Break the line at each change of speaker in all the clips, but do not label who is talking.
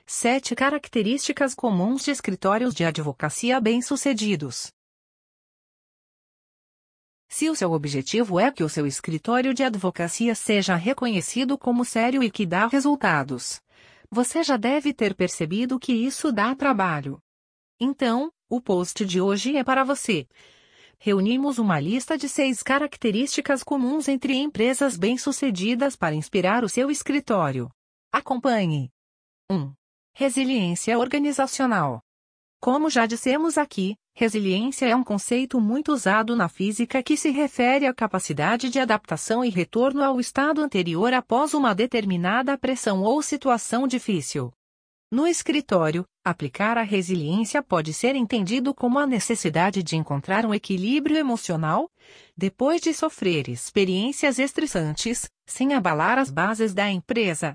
7 características comuns de escritórios de advocacia bem-sucedidos. Se o seu objetivo é que o seu escritório de advocacia seja reconhecido como sério e que dá resultados, você já deve ter percebido que isso dá trabalho. Então, o post de hoje é para você. Reunimos uma lista de 6 características comuns entre empresas bem-sucedidas para inspirar o seu escritório. Acompanhe. 1. Resiliência organizacional. Como já dissemos aqui, resiliência é um conceito muito usado na física que se refere à capacidade de adaptação e retorno ao estado anterior após uma determinada pressão ou situação difícil. No escritório, aplicar a resiliência pode ser entendido como a necessidade de encontrar um equilíbrio emocional, depois de sofrer experiências estressantes, sem abalar as bases da empresa.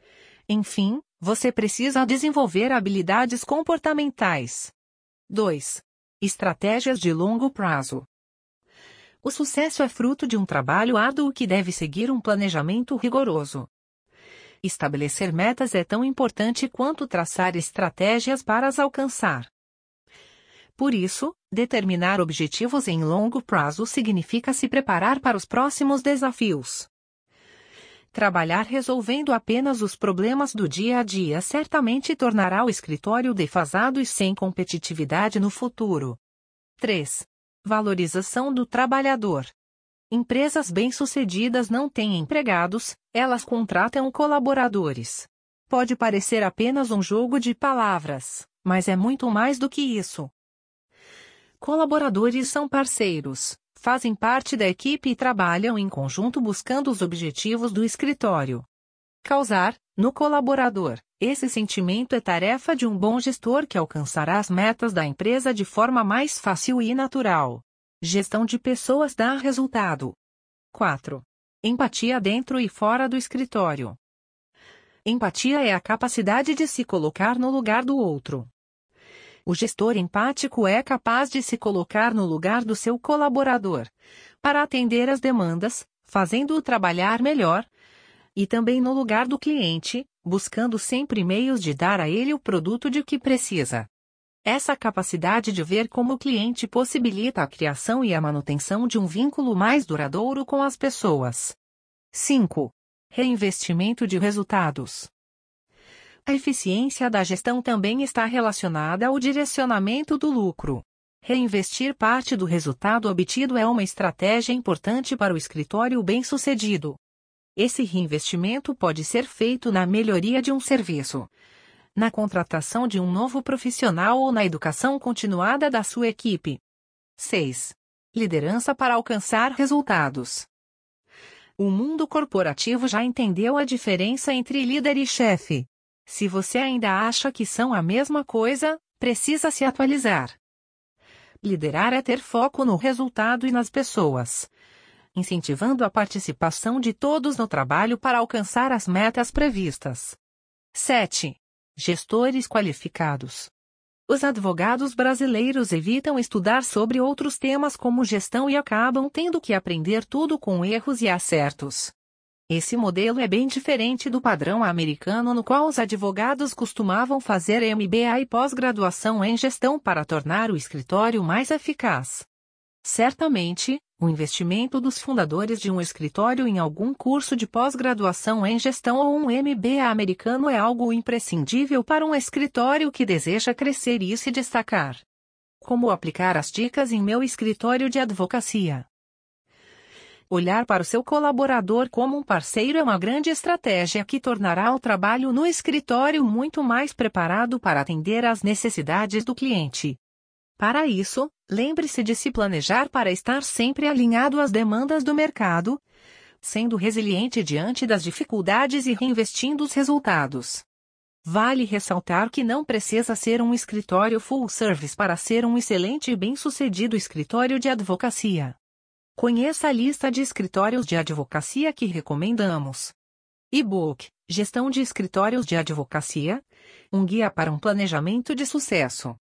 Enfim, você precisa desenvolver habilidades comportamentais. 2. Estratégias de longo prazo. O sucesso é fruto de um trabalho árduo que deve seguir um planejamento rigoroso. Estabelecer metas é tão importante quanto traçar estratégias para as alcançar. Por isso, determinar objetivos em longo prazo significa se preparar para os próximos desafios. Trabalhar resolvendo apenas os problemas do dia a dia certamente tornará o escritório defasado e sem competitividade no futuro. 3. Valorização do trabalhador. Empresas bem-sucedidas não têm empregados, elas contratam colaboradores. Pode parecer apenas um jogo de palavras, mas é muito mais do que isso. Colaboradores são parceiros, fazem parte da equipe e trabalham em conjunto buscando os objetivos do escritório. Causar, no colaborador, esse sentimento é tarefa de um bom gestor que alcançará as metas da empresa de forma mais fácil e natural. Gestão de pessoas dá resultado. 4. Empatia dentro e fora do escritório. Empatia é a capacidade de se colocar no lugar do outro. O gestor empático é capaz de se colocar no lugar do seu colaborador, para atender às demandas, fazendo-o trabalhar melhor, e também no lugar do cliente, buscando sempre meios de dar a ele o produto de que precisa. Essa capacidade de ver como o cliente possibilita a criação e a manutenção de um vínculo mais duradouro com as pessoas. 5. Reinvestimento de resultados. A eficiência da gestão também está relacionada ao direcionamento do lucro. Reinvestir parte do resultado obtido é uma estratégia importante para o escritório bem-sucedido. Esse reinvestimento pode ser feito na melhoria de um serviço, na contratação de um novo profissional ou na educação continuada da sua equipe. 6. Liderança para alcançar resultados. O mundo corporativo já entendeu a diferença entre líder e chefe. Se você ainda acha que são a mesma coisa, precisa se atualizar. Liderar é ter foco no resultado e nas pessoas, incentivando a participação de todos no trabalho para alcançar as metas previstas. 7. Gestores qualificados. Os advogados brasileiros evitam estudar sobre outros temas como gestão e acabam tendo que aprender tudo com erros e acertos. Esse modelo é bem diferente do padrão americano no qual os advogados costumavam fazer MBA e pós-graduação em gestão para tornar o escritório mais eficaz. Certamente, o investimento dos fundadores de um escritório em algum curso de pós-graduação em gestão ou um MBA americano é algo imprescindível para um escritório que deseja crescer e se destacar. Como aplicar as dicas em meu escritório de advocacia? Olhar para o seu colaborador como um parceiro é uma grande estratégia que tornará o trabalho no escritório muito mais preparado para atender às necessidades do cliente. Para isso, lembre-se de se planejar para estar sempre alinhado às demandas do mercado, sendo resiliente diante das dificuldades e reinvestindo os resultados. Vale ressaltar que não precisa ser um escritório full service para ser um excelente e bem-sucedido escritório de advocacia. Conheça a lista de escritórios de advocacia que recomendamos. E-book, Gestão de Escritórios de Advocacia, um guia para um planejamento de sucesso.